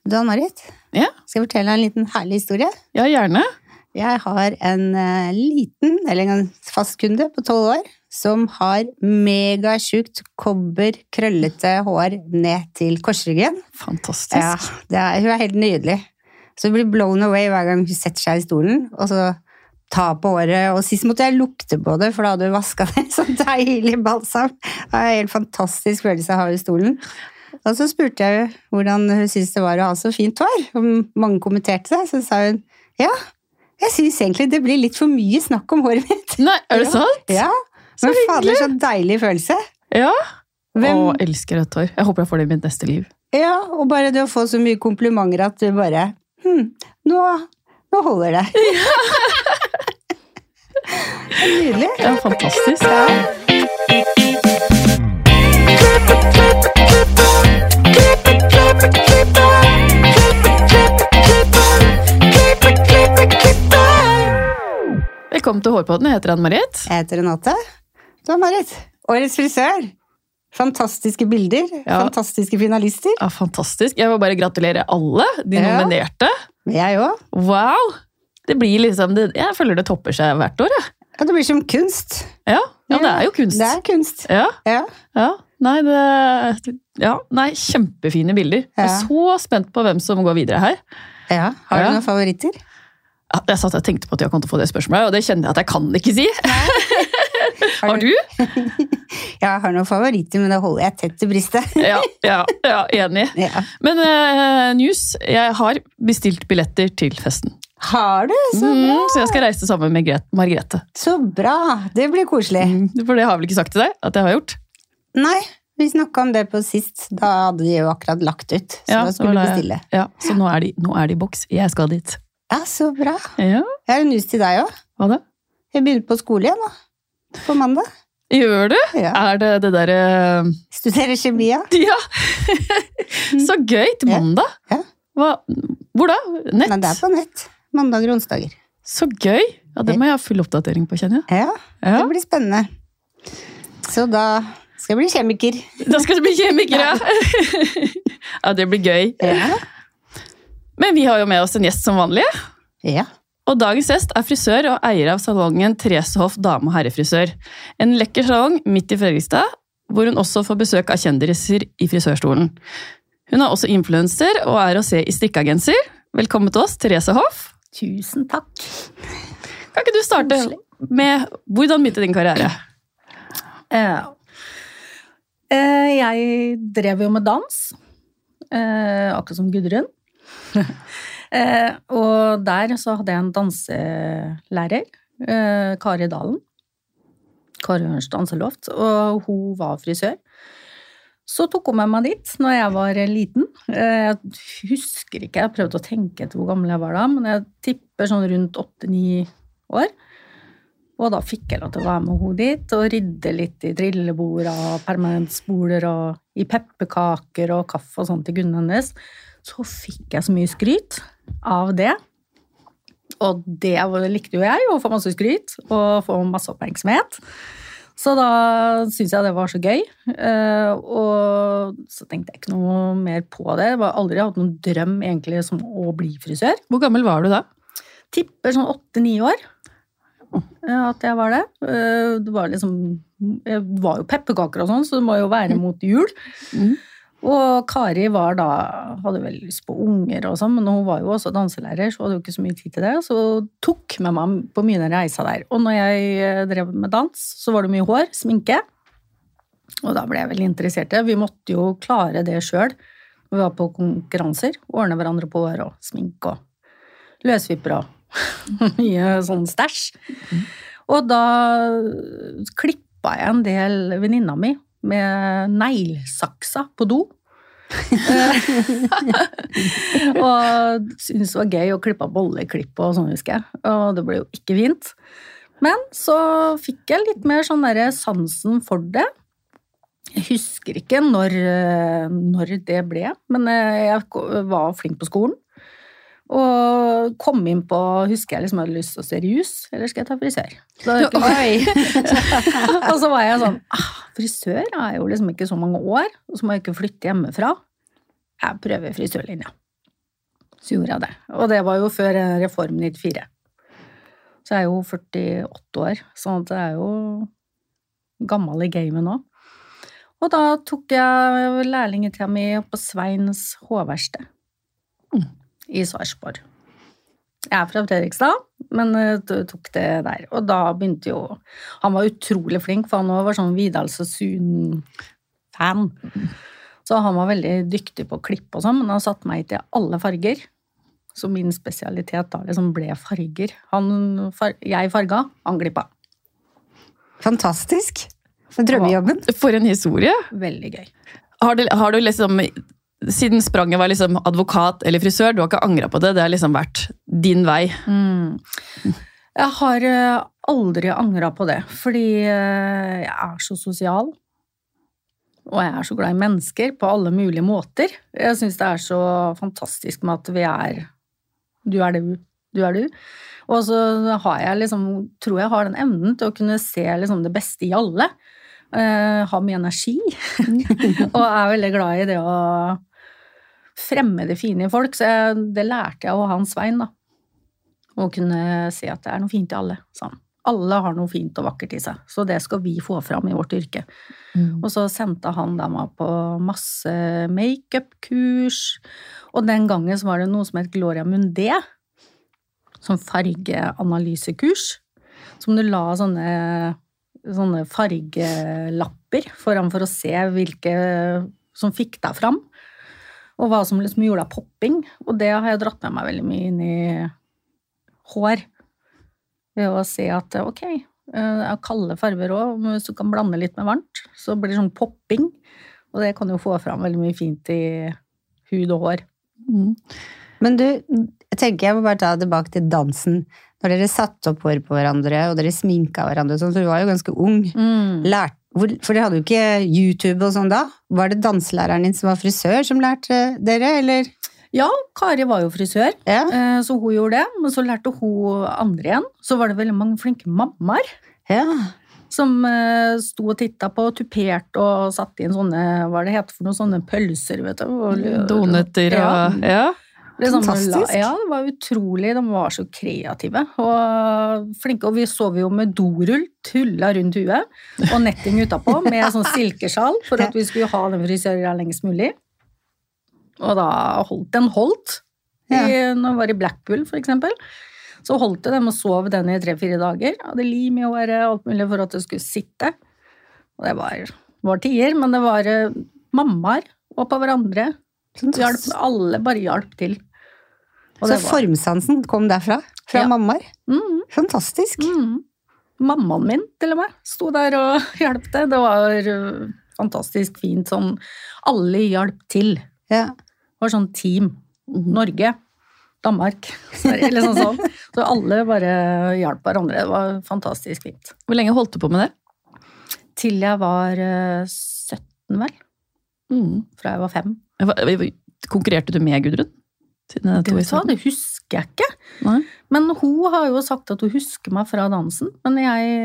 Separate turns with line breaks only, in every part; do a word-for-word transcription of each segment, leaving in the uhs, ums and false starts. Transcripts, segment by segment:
Du, Ann-Marit,
Ja.
skal jeg fortelle deg en liten herlig historie?
Ja, gjerne.
Jeg har en uh, liten, eller en fast kunde på tolv år, som har megasjukt kobber, krøllete hår ned til korsryggen.
Fantastisk.
Ja, det er, hun er helt nydelig. Så hun blir blown away hver gang hun setter seg i stolen, og så tar på håret, og sist måtte jeg lukte på det, for da hadde hun vasket det, sånn deilig balsam. Det er en helt fantastisk følelse å ha i stolen. Og så spurte jeg hvordan hun synes det var å ha så fint hår, og mange kommenterte det, så sa hun, ja, jeg synes egentlig det blir litt for mye snakk om håret mitt.
Nei, er det sant?
Ja,
så
men fader, så deilig følelse.
Ja,
Hvem...
og elsker rødt hår. Jeg håper jeg får det i mitt neste liv.
Ja, og bare det å få så mye komplimenter at du bare, hm, nå, nå holder det. Nydelig.
Ja, fantastisk.
Ja.
Velkommen til Hårpodden, jeg heter Ann-Marit.
Jeg heter Renate. Du, Ann-Marit. Årets frisør. Fantastiske bilder,
Ja.
fantastiske finalister.
Ja, fantastisk. Jeg vil bare gratulere alle, de
Ja.
nominerte.
Jeg også.
Wow! Det blir liksom, det, jeg føler det topper seg hvert år, ja.
Ja, det blir som kunst.
Ja, ja det er jo kunst.
Det er kunst.
Ja,
Ja.
ja. Nei, det, ja, nei, kjempefine bilder. Jeg er
Ja.
så spent på hvem som går videre her.
Ja. Har
Ja.
du noen favoritter?
Ja, jeg satt og tenkte på at jeg kom til å få det spørsmålet, og det kjenner jeg at jeg kan ikke si. Har du?
Jeg har noen favoritter, men da holder jeg tett til brystet.
Ja, ja, ja, enig.
Ja.
Men uh, news, jeg har bestilt billetter til festen.
Har du? Så bra.
Mm, så jeg skal reise sammen med Gret- Margrethe.
Så bra. Det blir koselig.
Mm, for det har jeg vel ikke sagt til deg, at jeg har gjort?
Nei, vi snakket om det på sist. Da hadde de jo akkurat lagt ut, så
Ja,
da skulle
det var
du
det.
bestille.
Ja, så nå er, de, nå er de i boks. Jeg skal dit.
Ja, så bra.
Ja,
Jeg har en news til deg også.
hva da?
Jeg begynner på skole igjen da. På mandag.
Gjør du?
Ja.
Er det det der... Uh...
Studerer kjemi, ja.
Ja! Så gøy til mandag.
Ja.
Hva? Hvor da? Nett?
Men det er på nett. Mandager og onsdager.
Så gøy! Ja, det må jeg ha full oppdatering på, kjenner jeg.
Ja,
Ja.
det blir spennende. Så da skal jeg bli kjemiker.
Da skal du bli kjemiker, ja! Ja, det blir gøy.
Ja.
Men vi har jo med oss en gjest som vanlig.
Ja.
Og dagens gjest er frisør og eier av salongen Therese Hoff dame- og herrefrisør. En lekker salong midt i Fredrikstad, hvor hun også får besøk av kjendiser i frisørstolen. Hun er også influencer og er å se i strikkeagenser. Velkommen til oss, Therese Hoff.
Tusen takk.
Kan ikke du starte med hvordan begynte din karriere?
Ja. Eh, Jeg drev jo med dans, eh, akkurat som Gudrun. Eh, Og der så hadde jeg en danselærer, eh, Kari Dalen. Kari Ørns danseloft, og hun var frisør. Så tok hun med meg dit når jeg var liten. Eh, Jeg husker ikke, jeg prøvde å tenke etter hvor gammel jeg var da, men jeg tipper sånn rundt åtte-ni år. Og da fikk jeg lov til å være med henne dit, og rydde litt i trillebord og permanentsboler og i pepperkaker og kaffe og sånt til kunden hennes. Så fikk jeg så mye skryt av det. Og det likte jo jeg, å få masse skryt og få masse oppmerksomhet. Så da syntes jeg det var så gøy. Eh, Og så tenkte jeg ikke noe mer på det. Jeg har aldri hatt noen drøm egentlig som å bli frisør.
Hvor gammel var du da?
Tipper sånn åtte-ni år. Ja, at jeg var det. Eh, Det var liksom, det var jo pepperkaker og sånn, så det må jo være mot jul.
Mm.
Og Kari var da, hadde vel lyst på unger og sånn, men hun var jo også danselærer, så hadde jo ikke så mye tid til det, så tok med meg på mye reisa der. Og når jeg drev med dans, så var det mye hår, sminke, og da ble jeg veldig interessert i det. Vi måtte jo klare det selv. Vi var på konkurranser, ordne hverandre på hår og sminke og løsvipper og mye sånn stæsj. Og da klippet jeg en del venninna mi med neglesaksa på do. Og syntes det var gøy å klippe bolleklipp og sånn, husker jeg. Og det ble jo ikke fint. Men så fikk jeg litt mer sånn der sansen for det. Jeg husker ikke når, når det ble, men jeg var flink på skolen. Og kom inn på, husker jeg liksom hadde lyst til å se rus, eller skal jeg ta frisør? Så, og så var jeg sånn, ah, frisør er jo liksom ikke så mange år, og så må jeg ikke flytte hjemmefra. Jeg prøver frisørlinja. Så gjorde jeg det. Og det var jo før Reform nittifire. Så jeg er jo førtiåtte år, sånn at det er jo gammel i gamet nå. Og da tok jeg lærlingetida mi på Sveins hårverksted mm. i Sarpsborg. Jeg er fra Fredrikstad, men tok det der. Og da begynte jo... Han var utrolig flink, for han var sånn Vidal Sassoon-fan. Så han var veldig dyktig på klipp og sånn, men han satte meg til alle farger. Så min spesialitet da liksom ble farger. Han, far, jeg farga, han glippa.
Fantastisk. For drømmejobben.
For en historie.
Veldig gøy.
Har du, har du liksom, siden spranget var liksom advokat eller frisør, du har ikke angret på det, det har liksom vært din vei.
Mm. Jeg har aldri angret på det, fordi jeg er så sosial. Og jeg er så glad i mennesker på alle mulige måter. Jeg synes det er så fantastisk med at vi er, du er du, du er du. Og så har jeg liksom, tror jeg har den evnen til å kunne se liksom det beste i alle. Uh, ha mye energi. Og er veldig glad i det å fremme det fine i folk. Så jeg, det lærte jeg av Hans Svein da. Å kunne se at det er noe fint i alle. Sånn. Alle har noe fint og vakkert i seg, så det skal vi få fram i vårt yrke. Mm. Og så sendte han da meg på masse make-up-kurs, og den gangen så var det noe som het Gloria Mundé, som fargeanalysekurs, som du la sånne, sånne fargelapper foran for å se hvilke som fikk deg fram, og hva som liksom gjorde deg popping, og det har jeg dratt med meg veldig mye inn i hår, ved å se at, ok, jeg kalde farver også, men hvis du kan blande litt med varmt, så blir det sånn popping, og det kan jo få fram veldig mye fint i hud og hår.
Mm. Men du, jeg tenker jeg må bare ta tilbake til dansen, når dere satte opp hår på hverandre, og dere sminket hverandre, sånn, så du var jo ganske ung, mm. Lært, hvor, for dere hadde jo ikke YouTube og sånn da, var det danselæreren din som var frisør som lærte dere, eller...
Ja, Kari var jo frisør,
ja.
Så hun gjorde det, men så lærte hun andre igjen. Så var det veldig mange flinke mammaer
ja.
Som sto og tittet på, tupert og satt inn sånne, hva det heter for noen sånne pølser, vet du. Og,
donetter og... Ja,
ja. Fantastisk. Ja, det var utrolig, de var så kreative og flinke. Og vi sov jo med dorull, tullet rundt huet, og netting utapå med sånn silkesjal, for at vi skulle ha den frisøren lengst mulig. Og da holdt den holdt, ja. I, når jeg var i Blackpool for eksempel, så holdt det dem og sov den i tre-fire dager, hadde lim i håret, alt mulig for at det skulle sitte, og det var, var tider, men det var uh, mammaer og på hverandre, hjalp, alle bare hjalp til. Og
så var, formsansen kom derfra, fra ja. Mammaer? Mm. Fantastisk.
Mm. Mammaen min til og med sto der og hjalpte, det var uh, fantastisk fint, sånn alle hjalp til.
Ja.
Det var sånn team. Norge, Danmark, Sverige, eller sånn sånn. Så alle bare hjalp hverandre. Det var fantastisk fint.
Hvor lenge holdt du på med det?
Til jeg var sytten, vel. Mm. Fra jeg var fem.
Konkurrerte du med Gudrun?
Det, sa, det husker jeg ikke. Nei. Men hun har jo sagt at hun husker meg fra dansen. Men jeg...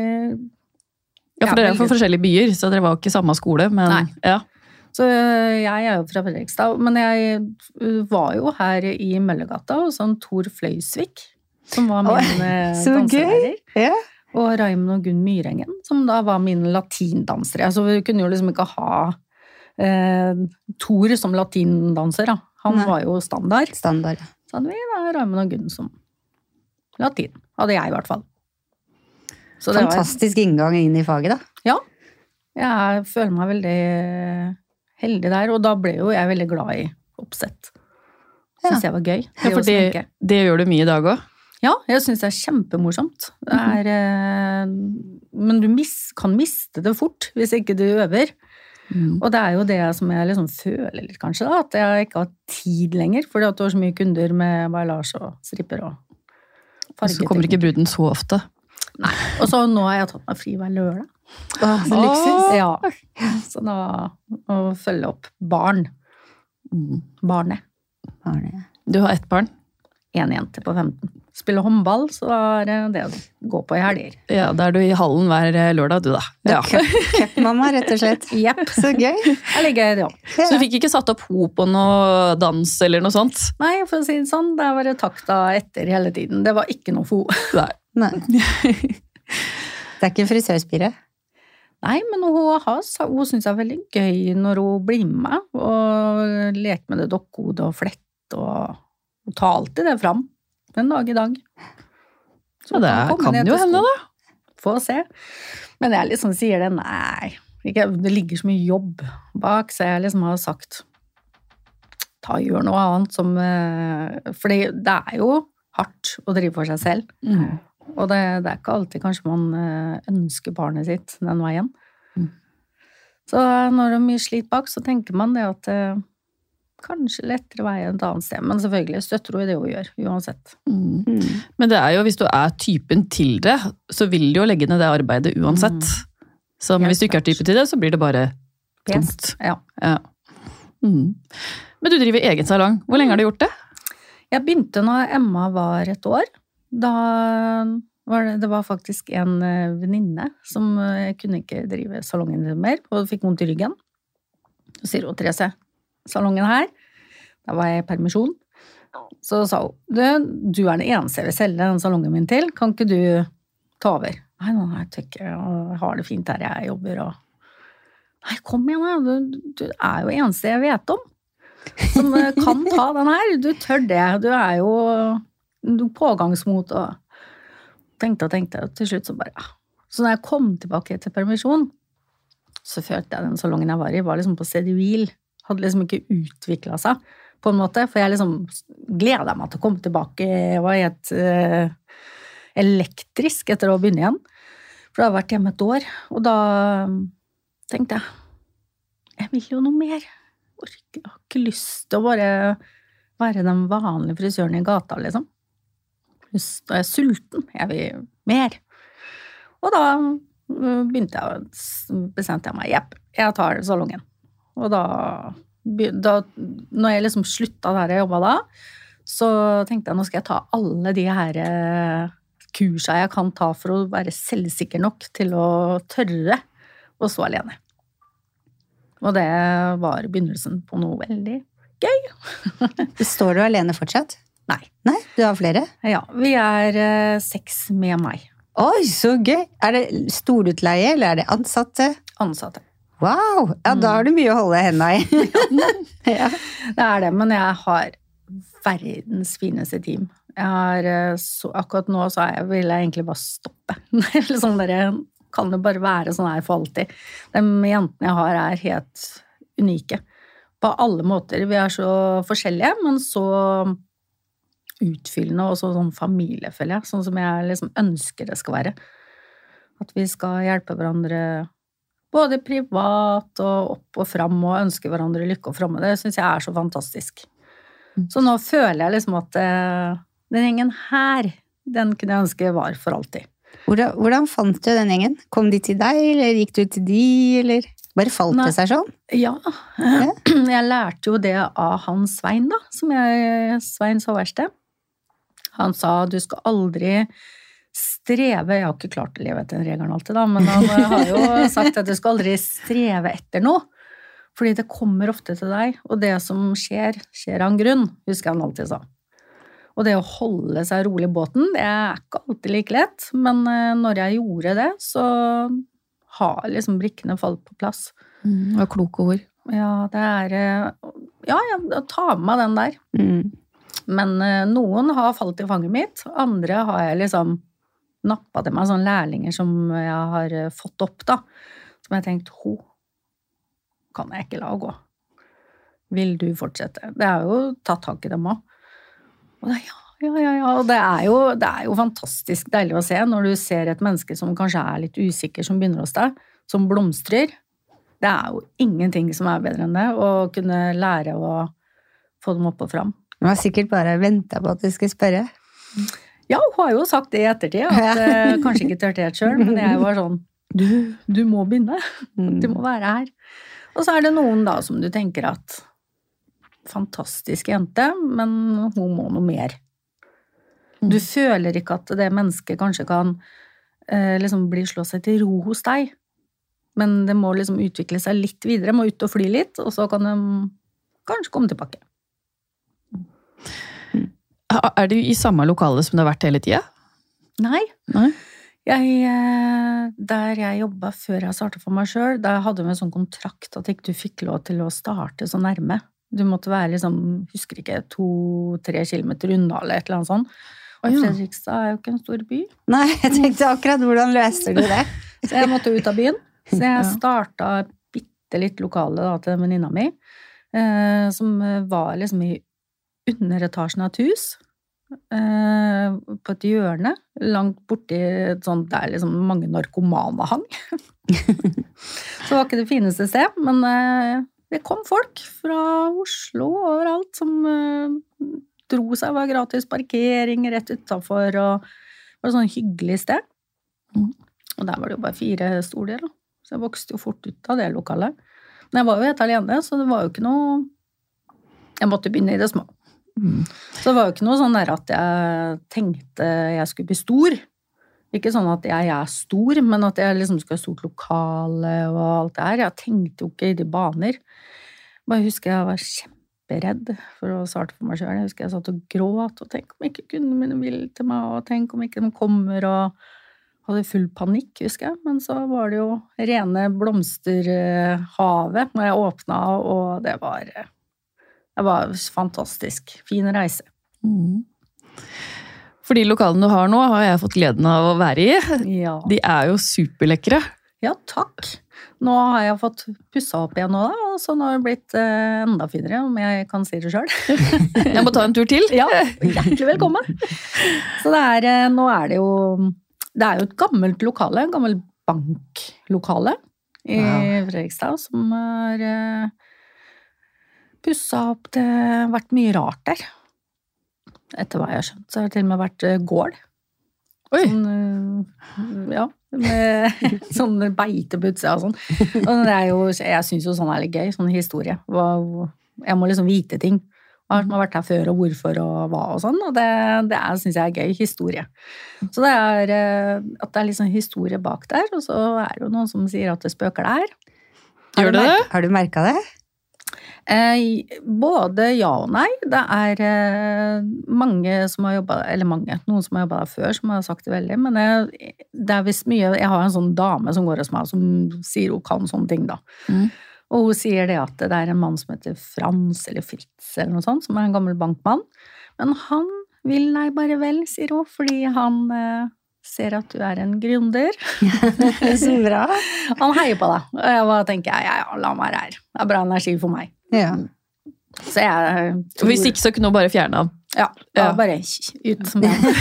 Ja, for dere er fra forskjellige byer, så dere var jo ikke samme skole, men...
Nei.
Ja.
Så jeg er jo fra Fredrikstad, men jeg var jo her i Møllergata, og sånn Tor Fløysvik, som var min oh, danselærer.
Ja.
Og Raimund og Gunn Myrengen, som da var min latindansere. Så vi kunne jo liksom ikke ha eh, Tor som latindanser, da. Han Nei. Var jo standard.
Standard.
Så hadde vi da Raimund og Gunn som latin. Hadde jeg i hvert fall.
Så fantastisk var... inngang inn i faget, da.
Ja. Jeg føler meg veldig... heldig der, og da ble jo jeg veldig glad i oppsett. Synes ja. Jeg var gøy.
Ja, for det, det gjør du mye i dag også?
Ja, jeg synes det er kjempemorsomt. Det er, mm. Men du mis, kan miste det fort hvis ikke du øver. Mm. Og det er jo det som jeg liksom føler litt kanskje da, at jeg ikke har tid lenger, fordi at du har så mye kunder med bailage og stripper og fargeteknikk.
Så kommer ikke bruden så ofte?
Nei, og så nå har jeg tatt meg fri hver lørdag.
Åh, så luksus.
Ja, så da å følge opp barn. Mm. Barnet.
Barnet.
Du har ett barn?
En jente på femten. spille håndball, så er det det å gå på i helger.
Ja, da er du i hallen hver lørdag, du da. Ja.
Cup-mamma, rett og slett.
Jepp.
Så gøy.
Det er litt gøy, det også.
Så du fikk ikke satt opp ho på noe dans eller noe sånt?
Nei, for å si det sånn, det var det takta etter hele tiden. Det var ikke noe fo.
Nei.
Nei. Det er ikke frisørspire?
Nei, men hun, har, hun synes det er veldig gøy når hun blir med, og leker med det dokkhodet og flett, og hun tar alltid det fram, en dag i dag. Så
ja, det kan, kan jo hende da.
Få se. Men jeg liksom sier det, nei, ikke, det ligger så mye jobb bak, så jeg liksom har sagt, ta og gjør noe annet som, fordi det er jo hardt å drive for seg selv.
Mm.
Og det, det er ikke alltid kanskje man ønsker barnet sitt den veien. Mm. Så når det er mye slit bak, så tenker man det at eh, kanskje lettere vei et annet sted. Men selvfølgelig støtter du i det hun gjør, uansett.
Mm. Mm. Men det er jo, hvis du er typen til det, så vil du jo legge ned det arbeidet uansett. Mm. Så men hvis du ikke er typen til det, så blir det bare tungt.
Ja.
Ja. Mm. Men du driver egen salong. Hvor lenge har du gjort det?
Jeg begynte når Emma var et år. Da var det, det var faktisk en venninne som kunne ikke drive salongen mer, og fikk vondt i ryggen. Så sier hun, Therese, salongen her, da var jeg i permisjon. Så sa hun, du, du er den eneste jeg vil selge den salongen min til, kan ikke du ta over? Nei, nå, jeg tykker jeg har det fint her jeg jobber, og nei, kom igjen, du, du er jo eneste jeg vet om, som kan ta den her, du tør det, du er jo pågangsmot og tenkte og tenkte, og til slutt så bare ja. Så når jeg kom tilbake til permisjon, så følte jeg den salongen jeg var i var liksom på stedet hvil, hadde liksom ikke utviklet seg på en måte, for jeg liksom gledet meg til å komme tilbake, jeg var helt uh, elektrisk etter å begynne igjen, for da har jeg vært hjemme et år, og da tenkte jeg, jeg vil jo noe mer, jeg har ikke lyst til å bare være den vanlige frisøren i gata, liksom. Da er jeg sulten, jeg vil mer. Og da begynte jeg, bestemte jeg meg, jepp, jeg tar salongen. Og da, da, når jeg liksom sluttet der jeg jobbet da, så tenkte jeg, nå skal jeg ta alle de her kursene jeg kan ta for å være selvsikker nok til å tørre å stå alene. Og det var begynnelsen på noe veldig gøy.
Står du alene fortsatt?
Nei.
Nei, du har flere?
Ja, vi er uh, seks med meg.
Oi, så gøy! Er det storutleie, eller er det ansatte?
Ansatte.
Wow! Ja, da har du mye å holde hendene i.
Ja, det er det, men jeg har verdens fineste team. Jeg har, så, akkurat nå så jeg, vil jeg egentlig bare stoppe. Sånn der, kan det bare være sånn her for alltid. De jentene jeg har er helt unike. På alle måter. Vi er så forskjellige, men så utfyllende og så sånn familie, føler jeg. Sånn som jeg liksom ønsker det skal være. At vi skal hjelpe hverandre både privat og opp og frem og ønske hverandre lykke og fremme. Det synes jeg er så fantastisk. Så nå føler jeg liksom at uh, den gjengen her, den kunne jeg ønske var for alltid.
Hvordan, hvordan fant du den gjengen? Kom de til deg, eller gikk du til de, eller bare falt det seg sånn?
Ja, jeg lærte jo det av han Svein da, som jeg, Svein Såverste. Han sa, du skal aldri streve, jeg har ikke klart å leve etter den regelen alltid da, men han har jo sagt at du skal aldri streve etter noe, fordi det kommer ofte til deg, og det som skjer, skjer av en grunn, husker han alltid sa. Og det å holde seg rolig i båten, det er ikke alltid like lett, men når jeg gjorde det, så har liksom brikkene falt på plass.
Mm, det var kloke ord.
Ja, det er, ja, jeg tar med meg den der.
Mm.
Men noen har falt i fanget mitt, andre har jeg liksom nappet til meg sånne lærlinger som jeg har fått opp da, som jeg tenkte, ho, kan jeg ikke la gå. Vil du fortsette? Det er jo tatt tak i dem også. Og det, ja, ja, ja, ja, og det er, jo, det er jo fantastisk deilig å se når du ser et menneske som kanskje er litt usikker, som begynner hos deg, som blomstrer. Det er jo ingenting som er bedre enn det, å kunne lære å få dem opp og frem.
Du har sikkert bare ventet på at du skulle spørre.
Ja, hun har jo sagt det i ettertid, at uh, kanskje ikke tørte helt selv, men jeg var sånn, du, du må begynne, du må være her. Og så er det noen da som du tenker at, fantastisk jente, men hun må noe mer. Du føler ikke at det mennesket kanskje kan eh, liksom bli slå seg til ro hos deg, men det må liksom utvikle seg litt videre, må ut og fly litt, og så kan de kanskje komme tilbake.
Er du i samme lokale som du har vært hele tiden?
Nei.
Nei.
Jeg, der jeg jobbet før jeg startet for meg selv, der hadde vi en sånn kontrakt at ikke du fikk lov til å starte så nærme. Du måtte være liksom, husker ikke, to-tre kilometer unna eller et eller annet sånt. Og Fredrikstad er jo ikke en stor by.
Nei, jeg tenkte akkurat hvordan løser du det?
Så jeg måtte ut av byen. Så jeg startet bitte litt lokale da, til venninna mi, eh, som var liksom i underetasjen av et hus, eh, på et hjørne, langt borti et sånt der liksom mange narkomane hang. Så var ikke det fineste sted, men eh, det kom folk fra Oslo overalt som eh, dro seg, var gratis parkering rett utenfor, og det var et sånn hyggelig sted. Og der var det jo bare fire stoler, da. Så jeg vokste jo fort ut av det lokalet. Men jeg var jo helt alene, så det var jo ikke noe... Jeg måtte begynne i det små. Mm. Så det var jo ikke noe sånn der at jeg tenkte jeg skulle bli stor. Ikke sånn at jeg er stor, men at jeg liksom skulle ha stort lokale og alt det her. Jeg tenkte jo ikke i de baner. Bare husker jeg var kjemperedd for å starte for meg selv. Jeg husker jeg satt og gråt, og tenk om ikke kundene mine vil til meg, og tenk om ikke de kommer, og hadde full panikk, husker jeg. Men så var det jo rene blomsterhavet når jeg åpnet, og det var, det var fantastisk. Fin reise.
Mm. For de lokalene du har nå, har jeg fått gleden av å være i.
Ja.
De er jo superlekkere.
Ja, takk. Nå har jeg fått pusset opp igjen nå, da, og så nå har det blitt eh, enda finere, om jeg kan si det selv.
Jeg må ta en tur til.
Ja, hjertelig velkommen. Så det er, nå er det jo, det er jo et gammelt lokale, et gammelt banklokale i wow. Fredrikstad, som har eh, pusset opp. Det har vært mye rart der. Etter hva jeg har skjønt, så har det til og med vært eh, gård. Oi. Sånn, ja, med sånn beitebutse og sånn. Og det er jo, jeg synes jo sånn er litt gøy, sånn historie. Jeg må liksom vite ting. Hva som har vært her før, og hvorfor, og hva og sånn. Og det, det er, synes jeg er gøy, historie. Så det er at det er liksom historie bak der, og så er det jo noen som sier at det spøker der.
Gjør det det?
Har du merket det?
Eh, både ja og nei. Det er eh, mange som har jobbet, eller mange, noen som har jobbet der før, som har sagt det veldig, men det, det er vist mye, jeg har en sånn dame som går hos meg, som sier hun kan sånne ting da. Mm. Og hun sier det at det er en mann som heter Frans, eller Fritz, eller noe sånt, som er en gammel bankmann, men han vil nei bare vel, sier hun, fordi han eh, ser at du er en gründer.
Så bra.
Han heier på deg, og jeg bare tenker, ja, ja, ja, la meg være her. Det er bra energi for meg.
Ja.
Så jeg tror...
Hvis ikke så kunne hun bare fjerne han.
Ja, ja. Bare ut som jeg.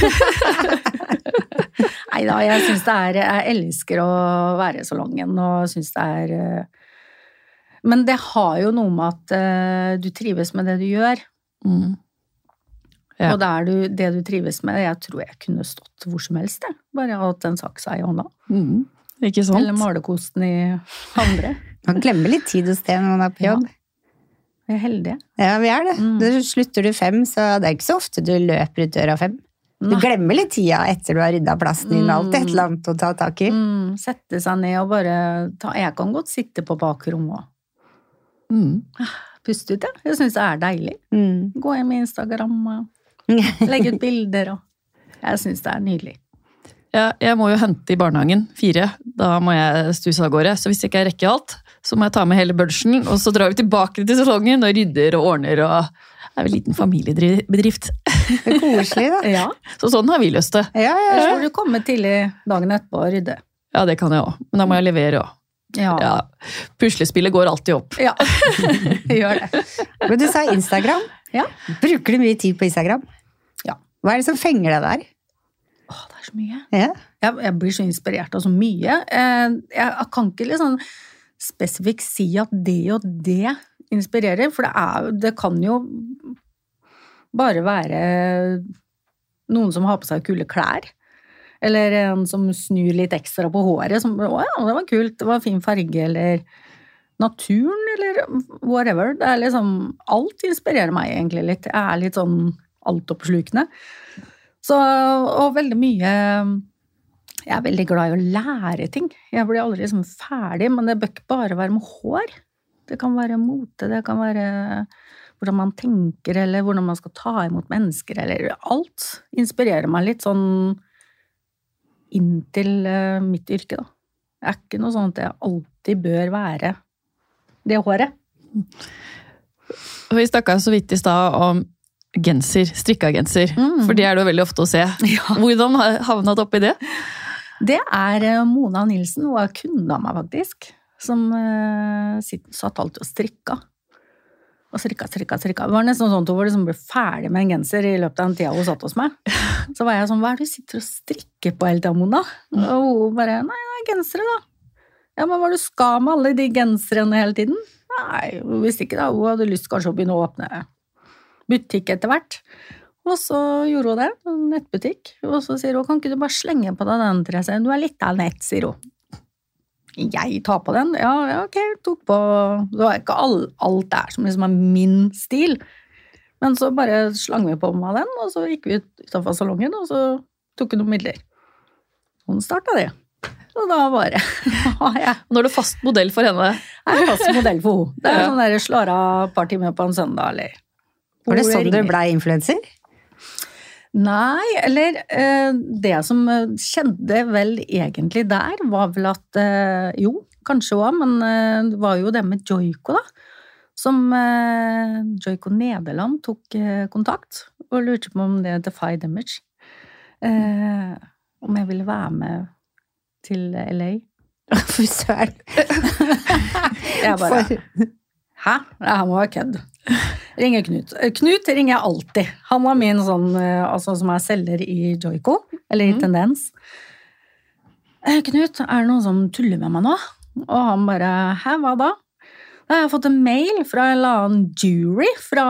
Neida, jeg synes det er, jeg elsker å være i salongen, og synes det er, men det har jo noe med at du trives med det du gjør. Mm. Ja. Og det er du, det du trives med, jeg tror jeg kunne stått hvor som helst, det. Bare hatt en saksa i hånda.
Mm. Ikke sant?
Eller malerkosten i andre.
Man glemmer litt tid og sted når man er på jobb.
Ja. Vi er heldige.
Ja, vi er det. Mm. Da slutter du fem, så det er ikke så ofte du løper ut døra fem. Du Nei. Glemmer litt tida etter du har ryddet plassen din, mm. alt et eller annet å ta tak i.
Mm. Sette seg ned og bare ta, jeg kan godt sitte på bakrommet og mm. puste ut det. Jeg synes det er deilig. Mm. Gå hjem i Instagram og legge ut bilder, og jeg synes det er nydelig.
Ja, jeg må jo hente i barnehagen, fire, da må jeg stuse av gårde, så hvis jeg ikke rekker alt, så må jeg ta med hele børsen, og så drar vi tilbake til salongen, og rydder og ordner, og det er en liten familiebedrift.
Det er koselig da.
Ja.
Så sånn har vi løst det.
Ja, ja, ja. Så får du komme tidlig dagen etterpå og rydde.
Ja, det kan jeg også, men da må jeg levere også.
Ja.
Ja. Puslespillet går alltid opp.
Ja, gjør det.
Men du sa Instagram.
Ja.
Bruker du mye tid på Instagram?
Ja.
Hva er det som fenger deg der?
Åh, det er så mye.
Ja.
Jeg, jeg blir så inspirert av så mye. Jeg, jeg kan ikke liksom spesifikt si at det og det inspirerer, for det, er, det kan jo bare være noen som har på seg kule klær, eller en som snur litt ekstra på håret, som, å ja, det var kult, det var fin farge, eller naturen, eller whatever. Det er liksom, alt inspirerer meg egentlig litt. Jeg er litt sånn altoppslukende. Så, og veldig mye, jeg er veldig glad i å lære ting. Jeg blir aldri liksom ferdig, men det bør ikke bare være med hår. Det kan være mote, det kan være hvordan man tenker, eller hvordan man skal ta imot mennesker, eller alt inspirerer meg litt sånn inntil mitt yrke da. Det er ikke noe sånn at jeg alltid bør være det håret.
Vi snakket så vidt i sted om genser, strikka genser, mm. for det er det jo veldig ofte å se. Ja. Hvordan havnet opp i det?
Det er Mona Nilsen, hun er kunde av meg faktisk, som uh, satt alltid og strikka. Og strikka, strikka, strikka. Det var nesten sånn at hun liksom ble ferdig med en genser i løpet av en tid hun satt hos meg. Så var jeg sånn, hva er det du sitter og strikker på hele tiden, Mona? Og hun bare, nei, det er gensere da. Ja, men hva er det du skal med alle de genserene hele tiden? Nei, hun visste ikke da. Hun hadde lyst kanskje å begynne å åpne butikk etter hvert. Og så gjorde hun det, en nettbutikk. Og så sier hun, kan ikke du bare slenge på deg den, Therese? Du er litt av nett, sier hun. Jeg tar på den? Ja, ja ok, tok på. Det var ikke all, alt der som liksom er min stil. Men så bare slang vi på med den, og så gikk vi ut utenfor salongen, og så tok hun noen midler. Hun startet det. Og da var det. Ja.
Nå er du fast modell for henne.
Jeg er fast modell for henne. Det er sånn der slår av et par timer på en søndag, eller...
Var det sånn du ble influencer?
Nei, eller eh, det som skjedde vel egentlig der var vel at, eh, jo, kanskje også, men eh, det var jo det med Joico da, som eh, Joico Nederland tok eh, kontakt og lurte på om det Defied Image. Eh, om jeg ville være med til L A.
For søren.
Jeg bare, hæ? Det her må være kødd. Ringer Knut. Knut ringer jeg alltid. Han var min sånn, altså som er selger i Joico, eller i mm. Tendens. Knut, er det noen som tuller med meg nå? Og han bare, hæ, hva da? Da har jeg fått en mail fra en eller annen jury fra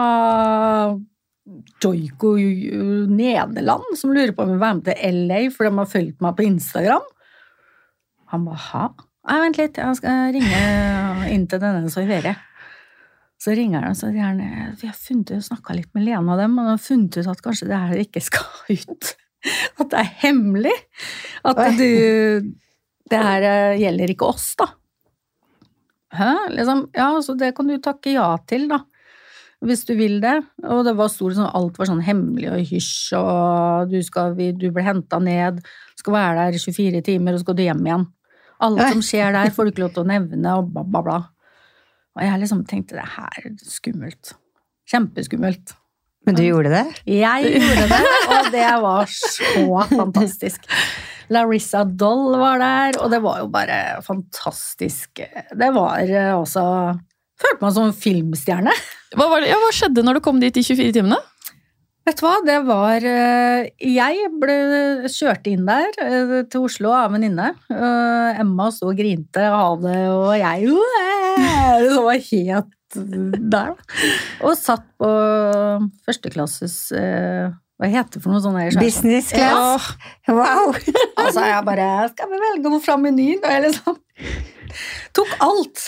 Joico Nederland, som lurer på om jeg vil være med til L A, for de har fulgt meg på Instagram. Han bare, hæ? Nei, vent litt, jeg skal ringe inn til denne så i ferie. Så ringer han og sier gjerne, vi har funnet ut og snakket litt med Lena og dem, og de har funnet ut at kanskje det her ikke skal ut. At det er hemmelig. At du, det her gjelder ikke oss da. Hæ? Liksom, ja, så det kan du takke ja til da, hvis du vil det. Og det var stort, sånn, alt var sånn hemmelig og hysj, og du, skal, du ble hentet ned, skal være der i tjuefire timer, og skal du hjem igjen. Alt som skjer der får du ikke lov til å nevne, og bla bla bla. Og jeg liksom tenkte, det her er skummelt. Kjempeskummelt.
Men du gjorde det?
Jeg gjorde det, og det var så fantastisk. Larissa Doll var der, og det var jo bare fantastisk. Det var også, følte meg som en filmstjerne.
Hva, var det? Ja, hva skjedde når du kom dit i tjuefire timene?
Vet du hva, det var, jeg ble kjørt inn der til Oslo av en venninne. Emma stod og grinte av det, og jeg, det var helt der. Og satt på førsteklasses, hva heter det for noe sånn der?
Business class? Ja. Wow!
Altså jeg bare, skal vi velge noe fra menyen? Og jeg liksom tok alt.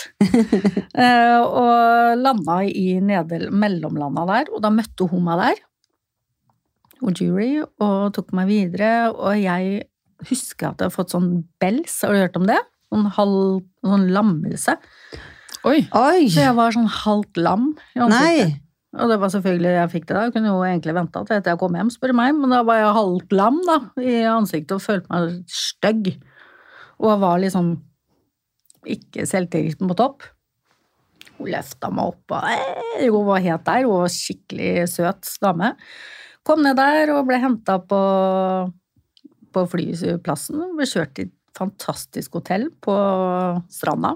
Og landet i nedel, mellomlandet der, og da møtte hun meg der. Og jury, og tok meg videre, og jeg husker at jeg har fått sånn bells, har du hørt om det? Sånn halv, sånn lammelse.
Oi.
Oi!
Så jeg var sånn halvt lam i ansiktet.
Nei.
Og det var selvfølgelig jeg fikk det da, jeg kunne jo egentlig ventet til etter jeg kom hjem, spør meg, men da var jeg halvt lam da, i ansiktet, og følte meg støgg. Og jeg var liksom ikke selvtilliten på topp. Hun løftet meg opp, og eh, hun var helt der, hun var skikkelig søt dame. Kom ned der og ble hentet på, på flyplassen, og ble kjørt til et fantastisk hotell på stranda.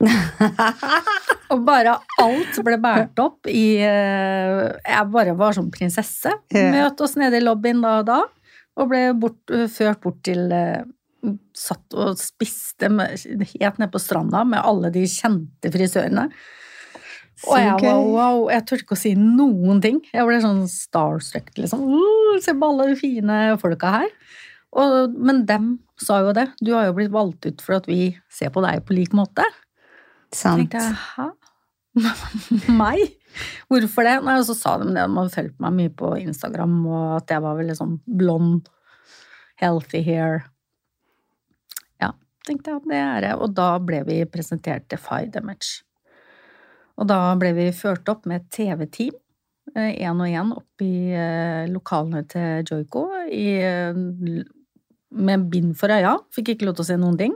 Og bare alt ble bært opp i, jeg bare var som prinsesse. Møt oss nede i lobbyen da og da, og ble bort, ført bort til, satt og spiste med, helt ned på stranda med alle de kjente frisørene. Og jeg var, wow, jeg tørte ikke å si noen ting. Jeg ble sånn starstruck, liksom. Uh, se på alle de fine folka her. Og, men dem sa jo det. Du har jo blitt valgt ut for at vi ser på deg på lik måte.
Sant.
Så tenkte jeg, hæ? Meg? Hvorfor det? Nei, og så sa de det, de hadde følt meg mye på Instagram, og at jeg var veldig sånn blond, healthy hair. Ja, tenkte jeg at det er det. Og da ble vi presentert Defy Damage. Og da ble vi ført opp med et T V-team, en og en, opp i lokalene til Joico, i, med bind for øya. Fikk ikke lov til å se noen ting.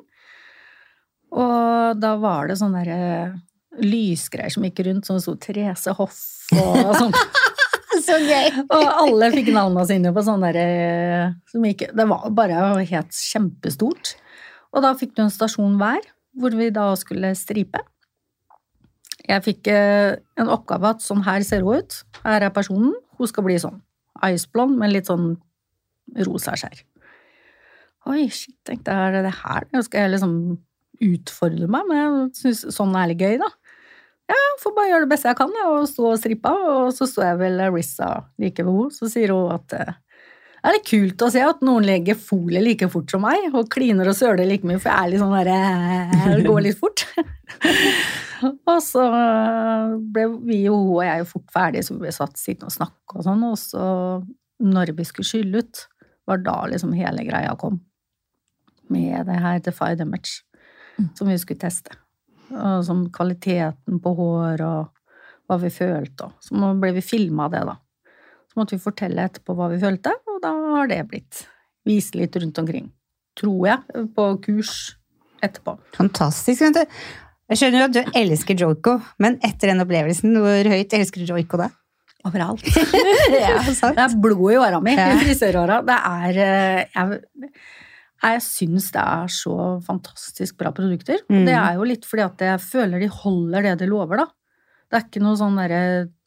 Og da var det sånne der lysgreier som gikk rundt, sånn så Therese Hoff og sånn.
Så gøy!
Og alle fikk navnene sine på sånne der, som ikke, det var bare helt kjempestort. Og da fikk du en stasjon hver, hvor vi da skulle stripe. Jeg fikk en oppgave at sånn her ser hun ut, her er personen, hun skal bli sånn, iceblond, men litt sånn rosa skjær. Oi, shit, tenkte jeg, er det her? Jeg skal jeg liksom utfordre meg, men jeg synes sånn er litt gøy da. Ja, jeg får bare gjøre det beste jeg kan, og stå og strippe, og så står jeg vel Rissa like ved henne, så sier hun at det er litt kult å se at noen legger folie like fort som meg, og kliner og søler like mye, for jeg er litt sånn der, det går litt fort. Og så ble vi jo, hun og jeg jo fort ferdige, så vi satt sitte og snakke og sånn, og så når vi skulle skylle ut, var da liksom hele greia kom med det her Defy Damage, mm. som vi skulle teste. Og som kvaliteten på hår og hva vi følte. Så ble vi filmet av det da. Så måtte vi fortelle etterpå hva vi følte, og da har det blitt vist litt rundt omkring, tror jeg, på kurs etterpå.
Fantastisk, vet du. Jeg skjønner jo at du elsker Joico, men etter den opplevelsen, hvor høyt elsker du Joico da?
Overalt.
Ja, sant.
Det er blod i åra mi,
Ja.
i frisøråra. Det er, jeg, jeg synes det er så fantastisk bra produkter.
Mm.
Det er jo litt fordi at jeg føler de holder det de lover da. Det er ikke noe sånn der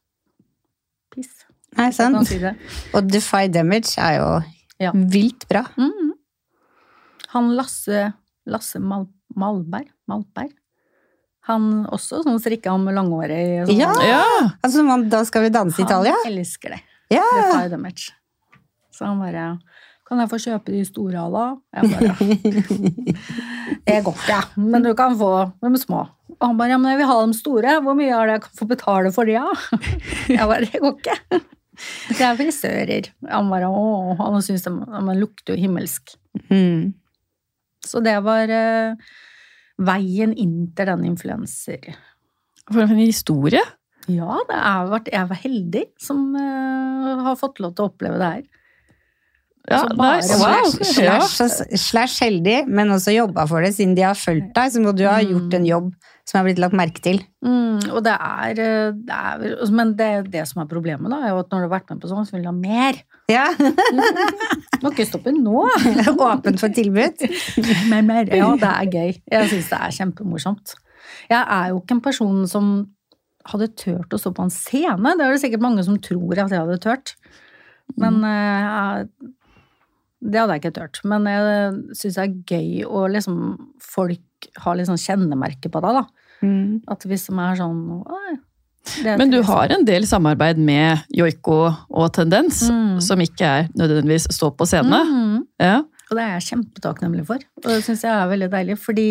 piss.
Nei,
Jeg kan
sant.
si det.
Og Defy Damage er jo
Ja.
vilt bra.
Mm. Han Lasse, Lasse Mal, Malberg, Malberg, han også, sånn strikket han med langåret i sånn.
Ja,
Ja,
altså man, da skal vi danse i Italia.
Han elsker det.
Ja,
Defy Damage. Så han bare, kan jeg få kjøpe de store da? Jeg bare, jeg går ikke, men du kan få de små. Og han bare, ja, men jeg vil ha de store. Hvor mye er det jeg kan få betale for de, ja? Jeg bare, jeg går ikke. Det er frisører. Han bare, åh, han synes det, man lukter jo himmelsk.
mm.
Så det var uh, veien inn til den influencer.
for en historie.
Ja, det er vært, jeg var heldig som uh, har fått lov til å oppleve det her.
Ja,
Altså, bare-
nice. Wow.
Slash,
Ja.
slash, slash heldig, men også jobba for det. Siden de har fulgt deg, så må du ha gjort en jobb som har blitt lagt merke til.
Mm, og det er, eh, det er men det, det som er problemet da, er jo at når du har vært med på sånn, så vil du ha mer.
Ja,
Du må ikke stoppe nå.
åpent for tilbud.
Mer, mer. Ja, det er gøy. Jeg synes det er kjempemorsomt. Jeg er jo ikke en person som hadde tørt å stå på en scene. Det er det sikkert mange som tror at jeg hadde tørt. Men eh, det hadde jeg ikke tørt. Men jeg synes det er gøy å liksom folk har litt sånn kjennemerke på deg da.
Mm.
At hvis de er sånn «Oi, det er
Men du
Therese».
har en del samarbeid med Joico og Tendens,
Mm.
som ikke er nødvendigvis stå på scene.
Mm.
Ja.
Og det er jeg kjempetakknemlig for. Og det synes jeg er veldig deilig, fordi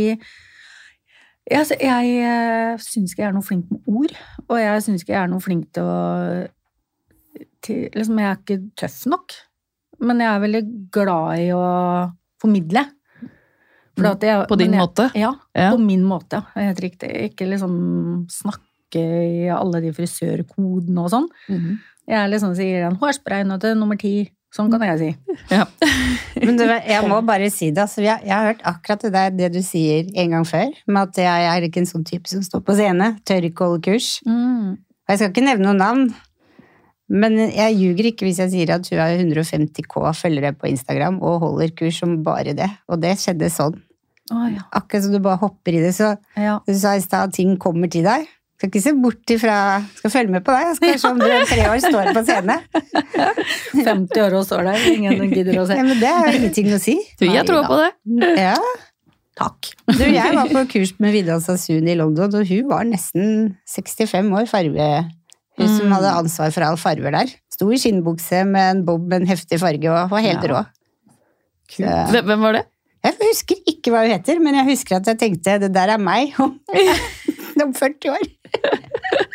jeg, jeg, jeg synes ikke jeg er noe flink med ord, og jeg synes ikke jeg er noe flink til å til, liksom, jeg er ikke tøff nok. Men jeg er veldig glad i å formidle. For at jeg,
På din
men jeg,
måte?
Ja,
Ja.
på min måte. Helt riktig. Ikke liksom snakke i alle de frisørkodene og sånn.
Mhm.
Jeg liksom sier en hårspraynøte nummer ti. Sånn kan jeg si.
Ja.
Men du, jeg må bare si det, altså, jeg, jeg har hørt akkurat det der, det du sier en gang før, med at jeg er ikke en sånn type som står på scene, tør ikke holde kurs.
Mm.
Og jeg skal ikke nevne noen navn, men jeg ljuger ikke hvis jeg sier at hun har hundre og femti k følgere på Instagram og holder kurs som bare det. Og det skjedde sånn.
Å, ja.
Akkurat som du bare hopper i det, så
Ja.
du sa i sted at ting kommer til deg. Skal ikke se bort ifra, skal følge med på deg. Jeg skal se om du om tre år står på scene.
femti år og står der, ingen gidder å se.
Ja, men det er jo ingenting å si.
Du, jeg tror på det.
Ja.
Takk.
Du, jeg var på kurs med Vidal Sassoon i London, og hun var nesten sekstifem år farve. Hun som hadde ansvar for all farver der. Sto i skinnbukse med en bob med en heftig farge og var helt
Ja.
rå. Så,
Hvem hvem var det?
jeg husker ikke hva hun heter, men jeg husker at jeg tenkte, det der er meg om, om førti år.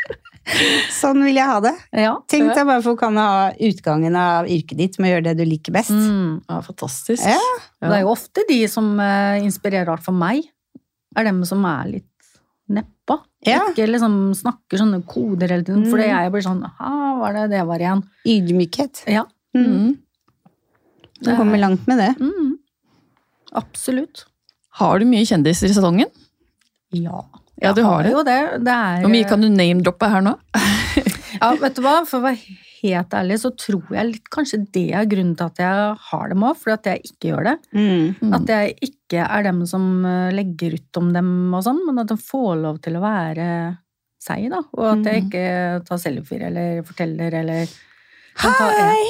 Sånn vil jeg ha det.
Ja.
Tenk deg bare for å kan ha utgangen av yrket ditt med å gjøre det du liker best.
Mm.
Ja, fantastisk.
Ja.
Det er jo ofte de som uh, inspirerer for meg, er dem som er litt neppa.
Ja.
Ikke liksom snakker sånne koder hele tiden,
Mm.
fordi jeg blir sånn, ah, hva er det det var igjen?
Ydmykhet.
Ja.
Mm.
Mm.
Du kommer langt med det.
Mm. Absolutt.
Har du mye kjendiser i salongen?
Ja.
Ja, du
Jeg
har det.
jo det. det er,
Hvor mye kan du name-droppe her nå?
Ja, vet du hva? For å være helt ærlig, så tror jeg litt, kanskje det er grunnen til at jeg har dem også, for at jeg ikke gjør det.
Mm.
At jeg ikke er dem som legger ut om dem og sånn, men at de får lov til å være seg, da. Og at jeg ikke tar selfier eller forteller, eller
Hei!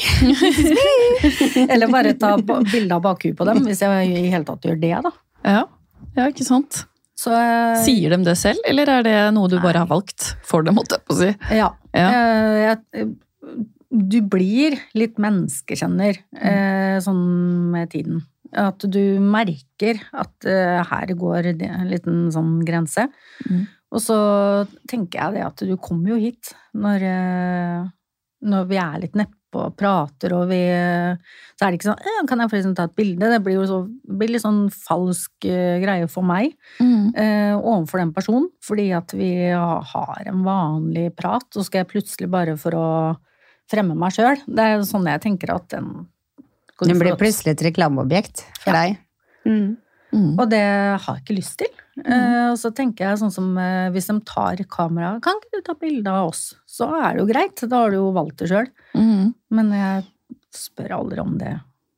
eller bare ta bilder av bakhuet på dem, hvis jeg i hele tatt gjør det, da.
Ja, ja ikke sant?
Så,
Sier de det selv, eller er det noe du bare har valgt for dem, måtte jeg på å si?
ja.
Ja.
Jeg, jeg, du blir litt menneskekjenner eh, sånn med tiden. At du merker at eh, her går det en liten sånn grense.
Mm.
Og så tenker jeg det at du kommer jo hit når, eh, når vi er litt neppe og prater, og vi, så er det ikke sånn, eh, kan jeg for eksempel ta et bilde? Det blir jo så, det blir litt sånn falsk eh, greie for meg
Mm.
eh, overfor den personen, fordi at vi har en vanlig prat, så skal jeg plutselig bare for å fremme meg selv. Det er sånn jeg tenker at den...
Det blir plutselig et reklameobjekt for
Ja.
deg. Mm.
Mm.
Og det har jeg ikke lyst til. Eh, og så tenker jeg sånn som eh, hvis de tar kamera, kan ikke du ta bilde av oss? Så er det jo greit, da har du jo valgt det selv.
Mm.
Men jeg spør aldri om det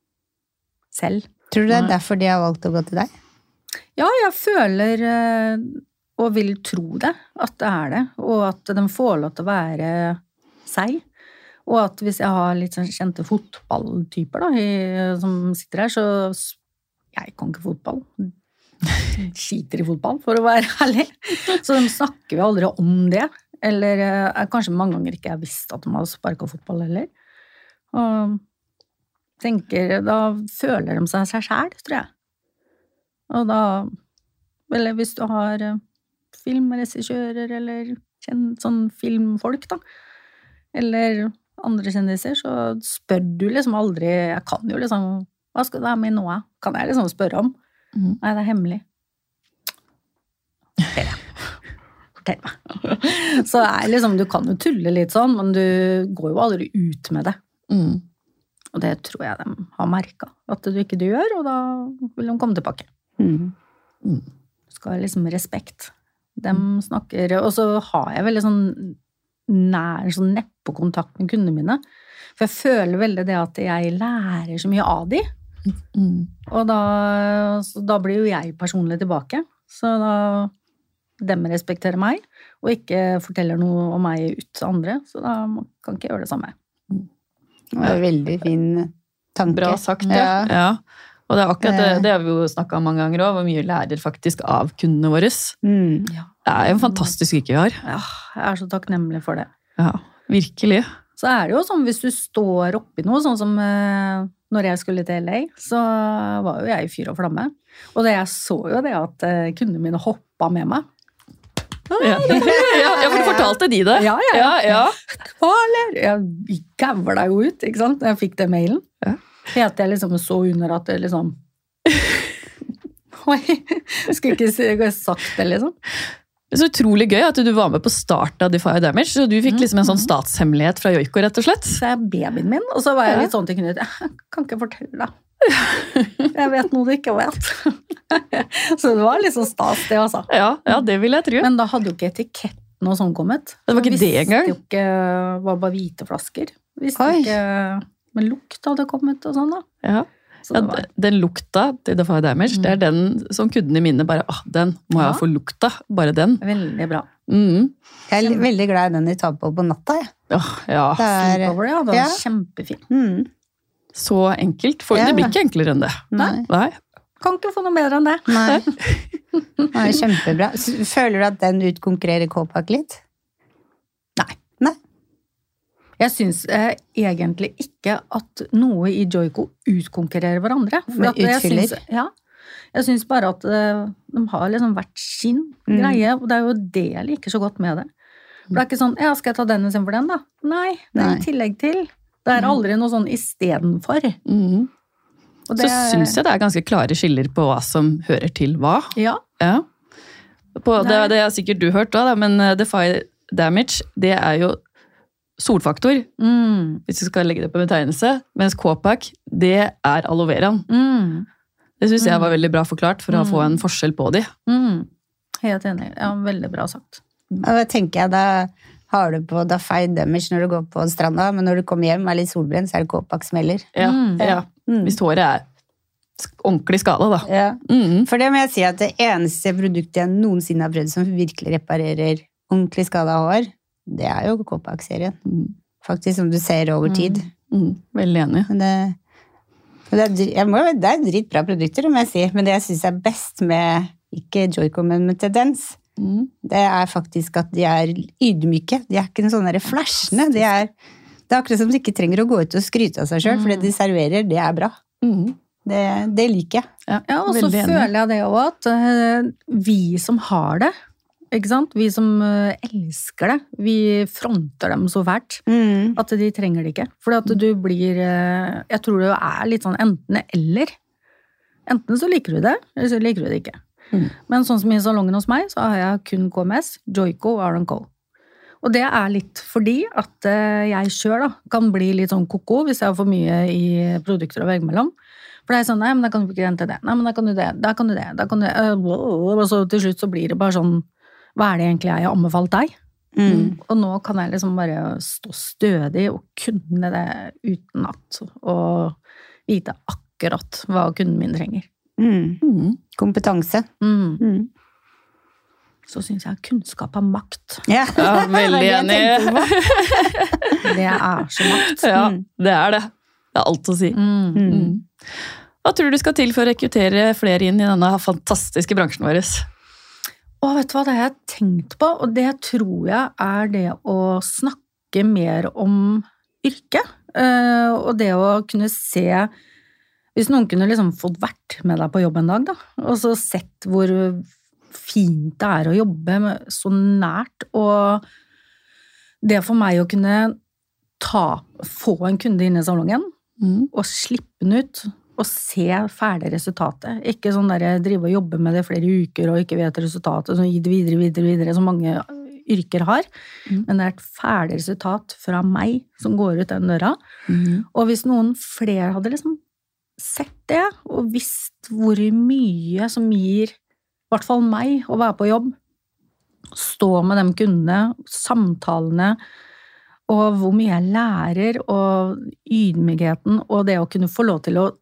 selv.
Tror du det er
Nei.
derfor de har valgt å gå til deg?
Ja, jeg føler eh, og vil tro det, at det er det, og at de får lov til å være seg. Og at hvis jeg har litt sånn kjente fotballtyper da, i, som sitter her, så s- jeg kan ikke fotball. Skiter i fotball, for å være ærlig. Så de snakker jo aldri om det. Eller eh, kanskje mange ganger ikke jeg visste at de har sparket fotball heller. Og tenker, da føler de seg seg selv, tror jeg. Og da, eller hvis du har eh, filmregissører eller kjent sånn filmfolk da, eller andre kjendiser, så spør du liksom aldri, jeg kan jo liksom, hva skal du være med i nå? Kan jeg liksom spørre om?
Mhm.
Nei, det er hemmelig. Fortell meg. Fortell meg. Så er liksom, du kan jo tulle litt sånn, men du går jo aldri ut med det.
Mm.
Og det tror jeg de har merket, at du ikke du gjør, og da vil de komme tilbake.
Mm.
Du skal ha liksom respekt. De snakker, og så har jeg veldig sånn nær, sånn neppekontakt med kundene mine. For jeg føler veldig det at jeg lærer så mye av de.
Mm.
Og da, så da blir jo jeg personlig tilbake. Så da dem respekterer meg, og ikke forteller noe om meg ut til andre. Så da kan ikke jeg gjøre det samme.
Det var en veldig fin tanke.
Bra sagt, ja.
Ja.
ja. Og det er akkurat det, det har vi jo snakket om mange ganger også, hvor mye lærer faktisk av kundene våre.
Mm.
Ja.
Det er jo en fantastisk yrke vi har.
Ja, jeg er så takknemlig for det.
Ja, virkelig.
Så er det jo sånn, hvis du står oppi noe, sånn som eh, når jeg skulle til L A, så var jo jeg i fyr og flamme. Og det, jeg så jo det at eh, kundene mine hoppet med meg.
Ja, ja, ja for du fortalte de det.
Ja, ja.
ja, ja.
Hva, eller? Jeg gaver deg jo ut, ikke sant? Når jeg fikk det mailen.
Ja.
Helt jeg liksom så under at det liksom... Oi, jeg skulle ikke si- ikke sagt det, liksom.
Det er så utrolig gøy at du var med på start av Defy Damage, så du fikk liksom en sånn statshemmelighet fra Joiko, rett og slett.
Så er babyen min, og så var jeg litt sånn til kunden, jeg kan ikke fortelle deg. Jeg vet noe du ikke vet. Så det var litt sånn stas det, altså.
Ja, ja, det vil jeg tro.
Men da hadde jo ikke etiketten og sånn kommet.
Det var ikke
Så
det engang?
Visste jo ikke, det var bare hvite flasker. Visste
Oi.
ikke, men lukt hadde kommet og sånn da.
Ja.
Så
Ja,
det var,
den lukta til Defy Damage, det er den som kundene mine bare, ah, den må jeg
Ja.
få lukta, bare den.
veldig bra.
Mm.
Jeg er veldig glad i den de tar på på natta. Jeg.
Åh, ja,
Det er,
Sleepover, ja, det var
ja.
kjempefint.
mm.
så enkelt. For
Ja.
det blir ikke enklere enn det.
Nei.
Nei.
Kan ikke få noe bedre enn det.
Nei. Nei, kjempebra. Føler du at den utkonkurrerer K-Pak litt?
Nei.
Nei.
Jeg synes eh, egentlig ikke at noe i Joiko utkonkurrerer hverandre. For
Men
at jeg
utfyller?
synes- Ja. Jeg synes bare at eh, de har liksom hvert sin
Mm.
greie, og det er jo det jeg liker så godt med det. For det er ikke sånn, ja, skal jeg ta den istedenfor den da? Nei, det er
Nei.
i tillegg til. Det er aldri noe sånn istedenfor.
Mm.
Og
Så
det,
synes jeg det er ganske klare skiller på hva som hører til hva.
Ja,
Ja. På, det,
Nei.
det har sikkert du hørt da, men uh, Defy Damage, det er jo solfaktor,
mm,
hvis du skal legge det på betegnelse, mens K-Pack, det er aloe veraen.
mm,
Det synes jeg var veldig bra forklart for å få en forskjell på de.
mm. Helt enig. Ja, veldig bra sagt.
Og da tenker jeg, da har du på Defy Damage når du går på stranda, men når du kommer hjem og er litt solbrent, så er det K-Pack smeller.
Ja,
Mm.
ja. Hvis håret er sk- ordentlig skala da.
Ja.
Mm.
For det må jeg si at det eneste produktet jeg noensinne har prøvd som virkelig reparerer ordentlig skada hår, det er jo K-Pack-serien.
Mm.
Faktisk, som du ser over tid.
Mm. Veldig enig.
Men det, men det, er, dri- jeg må, det er dritbra produkter, det må jeg si. Men det jeg synes er best med, ikke Joico, men med Tendens,
Mm.
det er faktisk at de er ydmyke. De er ikke en sånn der flashende. De er, det er akkurat som de ikke trenger å gå ut og skryte av seg selv, for det de serverer, det er bra.
Mm.
Det, det liker jeg.
Ja,
Ja, og så
veldig enig.
føler jeg det også at eh, vi som har det, ikke sant? Vi som eh, elsker det, vi fronter dem så fælt. At de trenger det ikke. For at du blir, eh, jeg tror det er litt sånn enten eller. Enten så liker du det, eller så liker du det ikke.
Mm.
Men sånn som i salongen hos meg, så har jeg kun K M S, Joico og Aron Co. Og det er litt fordi at eh, jeg selv da, kan bli litt sånn koko hvis jeg har for mye i produkter å velge mellom. For det er sånn, nei, men da kan du ikke rente det. Nei, men da kan du det, da kan du det, da kan du det. Og så til slutt så blir det bare sånn, hva er det egentlig jeg har anbefalt deg?
Mm.
Og nå kan jeg liksom bare stå stødig og kunne det uten at, og vite akkurat hva kunden min trenger.
Mm.
Mm.
Kompetanse.
Mm.
Mm.
Så synes jeg kunnskap er makt.
Ja,
Ja, veldig
Det var det jeg
enig.
tenkte på.
Det er så makt.
Ja,
Mm.
det er det. Det er alt å si.
Mm.
Mm. Hva tror du skal til for å rekruttere flere inn i denne fantastiske bransjen vår?
Og vet du hva, det har jeg tenkt på, og det tror jeg er det å snakke mer om yrket. Eh, og det å kunne se, hvis noen kunne liksom fått vært med deg på jobb en dag, da, og så sett hvor fint det er å jobbe med, så nært, og det for meg å kunne ta, få en kunde inn i salongen,
Mm.
og slippe den ut, og se ferdig resultatet. Ikke sånn der drive og jobbe med det flere uker og ikke vet resultatet, så gi det videre, videre, videre, som mange yrker har.
Mm.
Men det er et ferdig resultat fra meg som går ut den døra.
Mm.
Og hvis noen flere hadde liksom sett det, og visst hvor mye som gir, i hvert fall meg, å være på jobb, stå med de kundene, samtalene, og hvor mye jeg lærer, og ydmykheten, og det å kunne få lov til å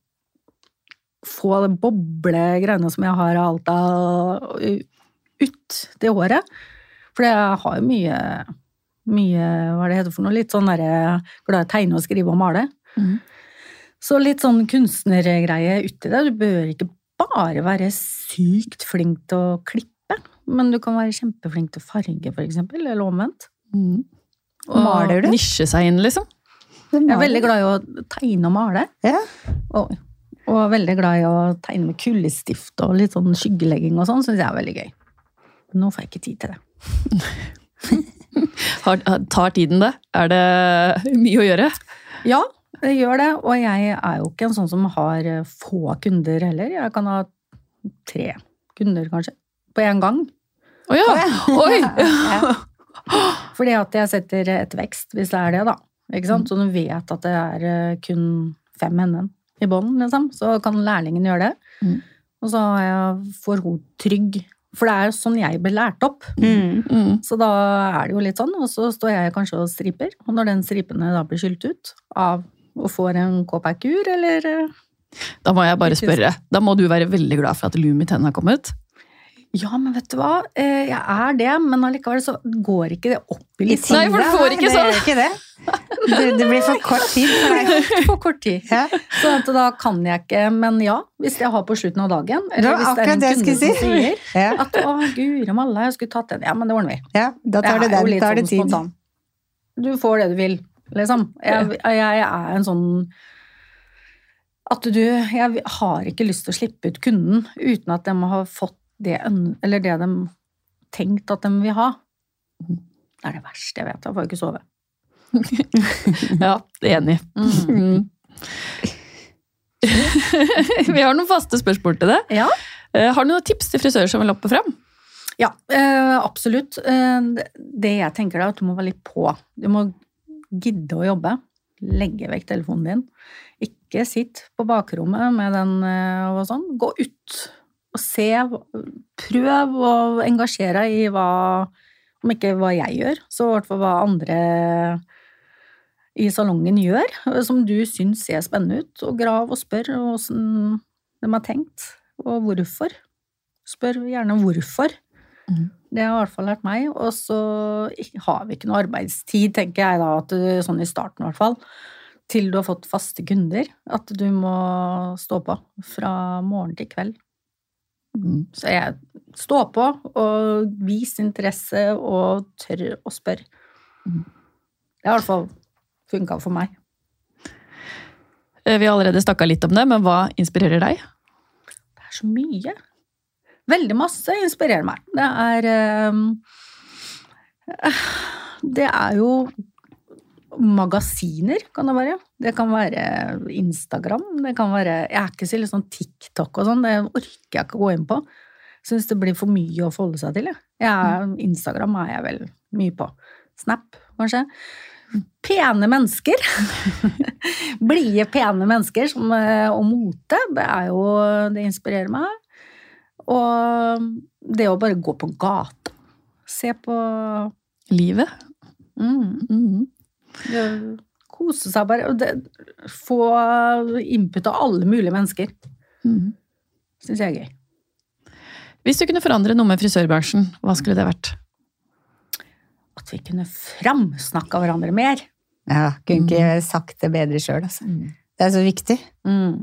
få det boblegreiene som jeg har av alt av ut det året. For jeg har jo mye, mye, hva det heter for noe, litt sånn der, glad i å tegne og skrive og male.
Mm.
Så litt sånn kunstnergreie uti det. Du bør ikke bare være sykt flink til å klippe, men du kan være kjempeflink til å farge, for eksempel, eller omvendt.
Mm.
Og
Maler du?
Nisje seg inn, liksom.
Jeg er veldig glad i å tegne og male.
Ja.
Og, og veldig glad i å tegne med kullestift og litt sånn skyggelegging og sånn, synes jeg er veldig gøy. Men nå får jeg ikke tid til det.
Har, tar tiden det? Er det mye å gjøre?
Ja, det gjør det, og jeg er jo ikke en sånn som har få kunder heller. Jeg kan ha tre kunder kanskje, på en gang.
Åja! Oi!
Ja.
Fordi at jeg setter et vekst, hvis det er det da. Ikke sant? Så du vet at det er kun fem henne i bånd, liksom. Så kan lærlingen gjøre det.
Mm.
Og så er jeg for hun trygg. For det er jo sånn jeg ble lært opp.
Mm.
Mm.
Så da er det jo litt sånn, og så står jeg kanskje og striper. Og når den stripene da blir skylt ut av og får en K-Pack-ur, eller...
Da må jeg bare spørre. Da må du være veldig glad for at Lumiten har kommet.
Ja, men vet du hva? Eh, Jeg er det, men allikevel så går ikke det opp i litt.
Nei, for du får ikke
det
sånn.
gjør ikke det. Det, det blir for kort tid for deg.
For kort tid.
Ja.
Så at da kan jeg ikke, men ja, hvis jeg har på slutten av dagen,
Det
eller
var
hvis det er en
akkurat det jeg
kunde
skulle
som
si.
sier
Ja.
at å, guri malla, jeg skulle tatt den. Ja, men det ordner vi.
Ja, da tar det
Jeg er jo
den,
litt
tar det
sånn
tid.
spontan. Du får det du vil, liksom. Jeg, jeg er en sånn at du, jeg har ikke lyst til å slippe ut kunden uten at de har fått det, eller det de tenkt at de vil ha. Det er det verste jeg vet, jeg får ikke sove.
Ja, enig. Mm. Vi har noen faste spørsmål til det.
Ja.
Har du noen tips til frisører som vil opp og frem?
Ja, eh, absolutt. Eh, det jeg tenker da, at du må være litt på. Du må gidde å jobbe. Legge vekk telefonen din. Ikke sitt på bakrommet med den eh, og sånn. Gå ut og se. Prøv å engasjere deg i hva, om ikke hva jeg gjør, så i hvert fall hva andre i salongen gjør, som du synes ser spennende ut, og grav og spør hvordan de har tenkt, og hvorfor. Spør gjerne hvorfor. Mm. Det har i hvert fall lært meg, og så har vi ikke noe arbeidstid, tenker jeg da, at du, sånn i starten i hvert fall, til du har fått faste kunder, at du må stå på fra morgen til kveld. Mm. Så jeg står på, og vis interesse, og tør å spørre. Mm. Det har i hvert fall funket for meg.
Vi har allerede snakket litt om det, men hva inspirerer deg?
Det er så mye. Veldig masse inspirerer meg. Det er det er jo magasiner, kan det være. Det kan være Instagram, det kan være, jeg er ikke så litt sånn TikTok og sånn, det orker jeg ikke gå inn på. Jeg synes det blir for mye å forholde seg til. Jeg er, Instagram er jeg vel mye på. Snap, kanskje. Pene mennesker. Blie pene mennesker som, og mote, det er jo, det inspirerer meg. Og det å bare gå på gata, se på
livet.
Mm. Mm. Kose seg bare, og det, få input av alle mulige mennesker. Mm. Synes jeg er gøy.
Hvis du kunne forandre noe med frisørbransjen, hva skulle det vært?
At vi kunne framsnakke hverandre mer.
Ja, kunne ikke mm. sagt det bedre selv, altså. Mm. Det er så viktig.
Mm.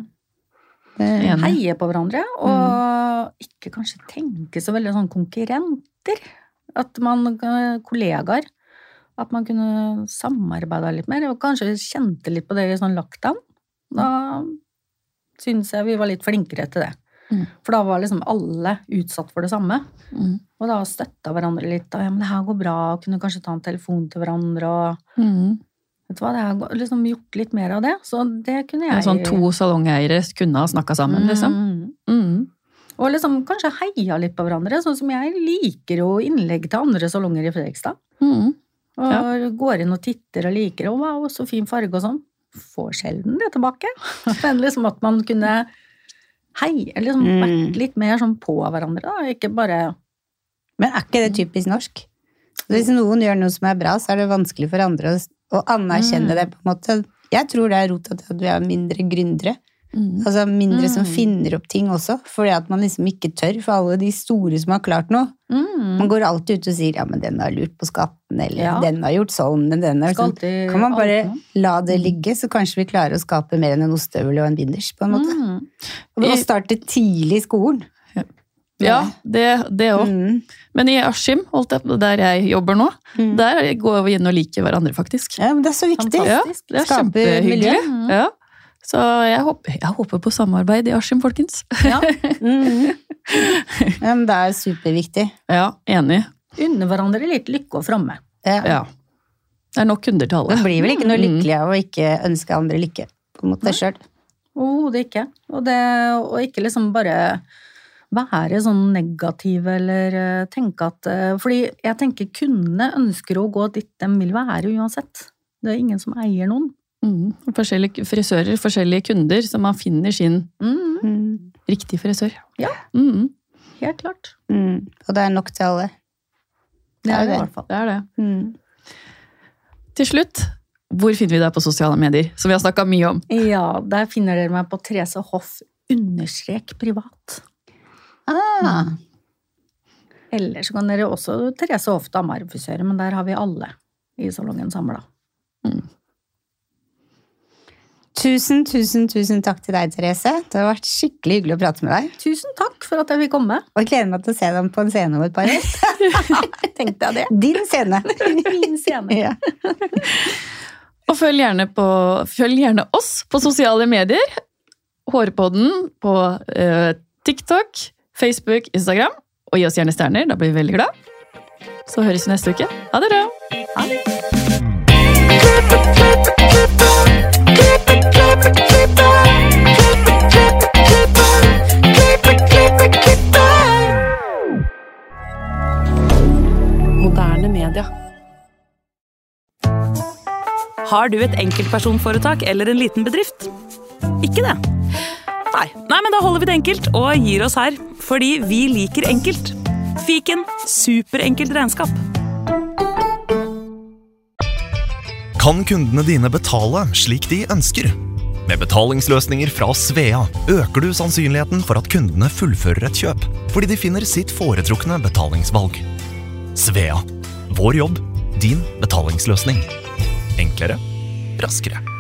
Heie på hverandre, og mm. ikke kanskje tenke så veldig sånn konkurrenter. At man, kollegaer, at man kunne samarbeide litt mer, og kanskje kjente litt på det i sånn lockdown. Da synes jeg vi var litt flinkere til det. Mm. For da var liksom alle utsatt for det samme. Mm. Og da støttet hverandre litt, og ja, men det her går bra, og kunne kanskje ta en telefon til hverandre, og mm. vet du hva, det har liksom gjort litt mer av det, så det kunne jeg...
En sånn to salongeiere kunne ha snakket sammen, mm. liksom.
Mm. Og liksom kanskje heia litt på hverandre, sånn som jeg liker jo innlegg til andre salonger i Fredrikstad. Mm. Og ja. Går inn og titter og liker, og wow, så fin farge og sånn. Får sjelden det tilbake. Men liksom at man kunne... Hei, eller liksom mm. vært litt mer sånn på hverandre da, ikke bare...
Men er ikke det typisk norsk? Hvis noen gjør noe som er bra, så er det vanskelig for andre å, å anerkjenne mm. det på en måte. Jeg tror det er rot at vi er mindre gründere. Mm. Altså mindre mm. som finner opp ting også, fordi at man liksom ikke tør for alle de store som har klart noe. Mm. Man går alltid ut og sier, ja, men den har lurt på skatten, eller ja. Den har gjort sånn, men den har sånn. Kan man bare la det ligge, så kanskje vi klarer å skape mer enn en ostehøvel og en binders, på en måte. Mm. Og vi må starte tidlig i skolen.
Ja, det, det også. Mm. Men i Askim, der jeg jobber nå, mm. der går vi inn og liker hverandre faktisk.
Ja, men det er så viktig.
Ja, det er kjempehyggelig. Mm. Ja. Så jeg håper, jeg håper på samarbeid i Askim, folkens.
Ja. Mm. Ja, men det er superviktig.
Ja, enig.
Unne hverandre litt lykke og fremme.
Ja. Ja. Det er nok kunder til alle.
Man blir vel ikke noe lykkelig av å ikke ønske andre lykke, på en måte selv.
Overhodet ikke. Og, det, og ikke liksom bare være sånn negativ, eller tenke at... Fordi jeg tenker kundene ønsker å gå dit de vil være uansett. Det er ingen som eier noen.
Mm. Forskjellige frisører, forskjellige kunder, så man finner sin mm. riktige frisør.
Ja, mm. helt klart.
Mm. Og det er nok til alle.
Det er det, det. I hvert fall.
Det er det. Mm. Til slutt, hvor finner vi deg på sosiale medier, som vi har snakket mye om?
Ja, der finner dere meg på Therese Hoff understrek privat.
Ah.
Mm. Ellers kan dere også Therese Hoff damearfrisører, men der har vi alle i salongen samlet. Mm.
Tusen, tusen, tusen takk til deg, Therese. Det har vært skikkelig hyggelig å prate med deg.
Tusen takk for at jeg fikk komme.
Og jeg gleder meg til å se dem på en scene om et par år.
Tenkte jeg det.
Din scene.
Min scene.
Ja.
Og følg gjerne, på, følg gjerne oss på sosiale medier. Hårpodden på uh, TikTok, Facebook, Instagram. Og gi oss gjerne stjerner, da blir vi veldig glad. Så høres vi neste uke. Ha det bra!
Ha det.
Moderne media. Har du et enkeltpersonforetak eller en liten bedrift? Ikke det? Nei. Nei, men da holder vi det enkelt og gir oss her. Fordi vi liker enkelt. Fiken, superenkelt regnskap.
Kan kundene dine betale slik de ønsker? Med betalingsløsninger fra Svea øker du sannsynligheten for at kundene fullfører et kjøp, fordi de finner sitt foretrukne betalingsvalg. Svea. Vår jobb, din betalingsløsning. Enklere, raskere.